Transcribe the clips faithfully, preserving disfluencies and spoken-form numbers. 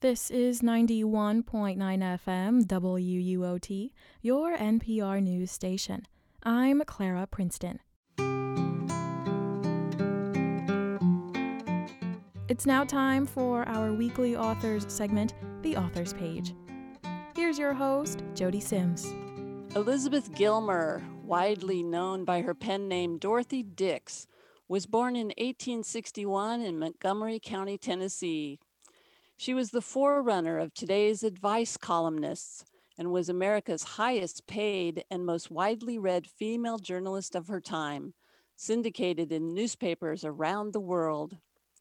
This is ninety-one point nine F M W U O T, your N P R news station. I'm Clara Princeton. It's now time for our weekly authors segment, The Authors Page. Here's your host, Jody Sims. Elizabeth Gilmer, widely known by her pen name Dorothy Dix, was born in eighteen sixty-one in Montgomery County, Tennessee. She was the forerunner of today's advice columnists and was America's highest paid and most widely read female journalist of her time, syndicated in newspapers around the world.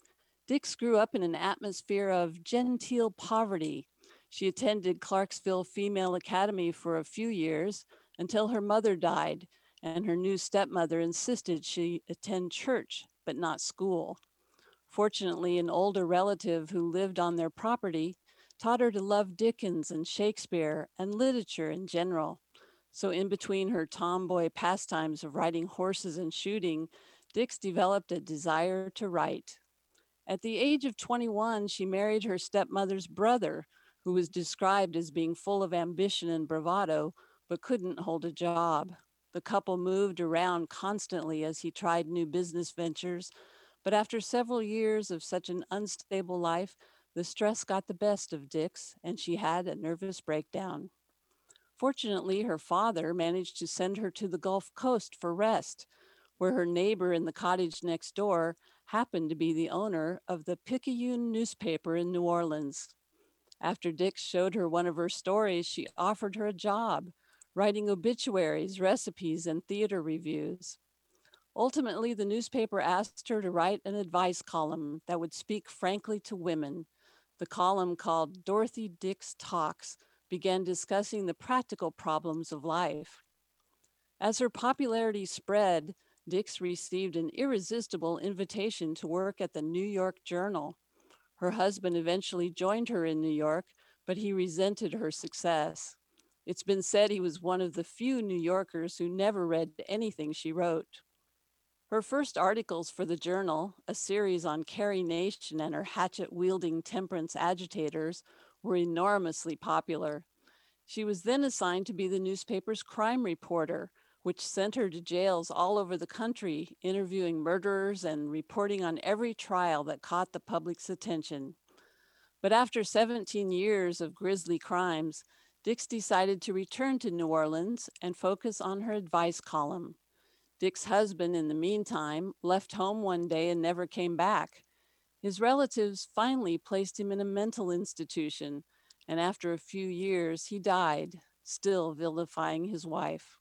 Dix grew up in an atmosphere of genteel poverty. She attended Clarksville Female Academy for a few years until her mother died, and her new stepmother insisted she attend church, but not school. Fortunately, an older relative who lived on their property taught her to love Dickens and Shakespeare and literature in general. So in between her tomboy pastimes of riding horses and shooting, Dix developed a desire to write. At the age of twenty-one, she married her stepmother's brother, who was described as being full of ambition and bravado, but couldn't hold a job. The couple moved around constantly as he tried new business ventures, but after several years of such an unstable life, the stress got the best of Dix, and she had a nervous breakdown. Fortunately, her father managed to send her to the Gulf Coast for rest, where her neighbor in the cottage next door happened to be the owner of the Picayune newspaper in New Orleans. After Dix showed her one of her stories, she offered her a job, writing obituaries, recipes, and theater reviews. Ultimately, the newspaper asked her to write an advice column that would speak frankly to women. The column, called Dorothy Dix Talks, began discussing the practical problems of life. As her popularity spread, Dix received an irresistible invitation to work at the New York Journal. Her husband eventually joined her in New York, but he resented her success. It's been said he was one of the few New Yorkers who never read anything she wrote. Her first articles for the Journal, a series on Carrie Nation and her hatchet-wielding temperance agitators, were enormously popular. She was then assigned to be the newspaper's crime reporter, which sent her to jails all over the country, interviewing murderers and reporting on every trial that caught the public's attention. But after seventeen years of grisly crimes, Dix decided to return to New Orleans and focus on her advice column. Dix's husband, in the meantime, left home one day and never came back. His relatives finally placed him in a mental institution, and after a few years, he died, still vilifying his wife.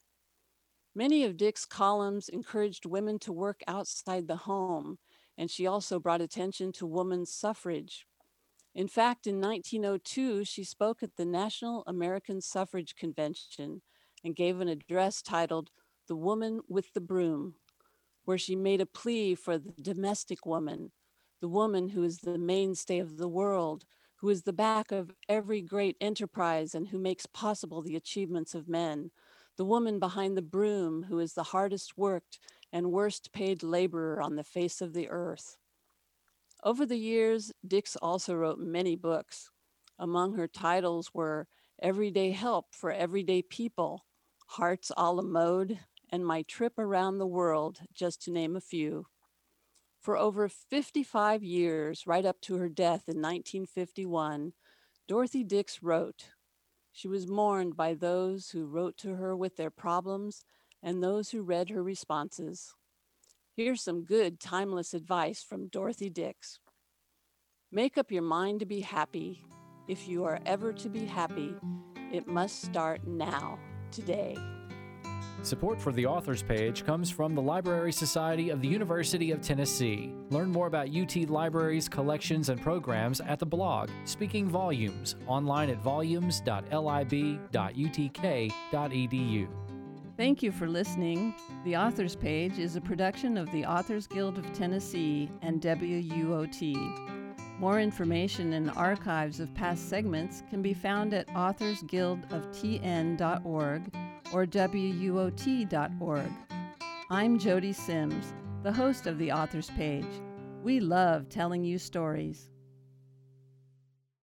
Many of Dix's columns encouraged women to work outside the home, and she also brought attention to women's suffrage. In fact, in nineteen oh two, she spoke at the National American Suffrage Convention and gave an address titled The Woman with the Broom, where she made a plea for the domestic woman, the woman who is the mainstay of the world, who is the back of every great enterprise and who makes possible the achievements of men, the woman behind the broom who is the hardest worked and worst paid laborer on the face of the earth. Over the years, Dix also wrote many books. Among her titles were Everyday Help for Everyday People, Hearts a la Mode, and My Trip Around the World, just to name a few. For over fifty-five years, right up to her death in nineteen fifty-one, Dorothy Dix wrote. She was mourned by those who wrote to her with their problems and those who read her responses. Here's some good, timeless advice from Dorothy Dix. Make up your mind to be happy. If you are ever to be happy, it must start now, today. Support for the Authors Page comes from the Library Society of the University of Tennessee. Learn more about U T Libraries, collections, and programs at the blog Speaking Volumes, online at volumes dot lib dot u t k dot e d u. Thank you for listening. The Authors Page is a production of the Authors Guild of Tennessee and W U O T. More information and archives of past segments can be found at authors guild of t n dot org or w u o t dot org. I'm Jody Sims, the host of the Authors Page. We love telling you stories.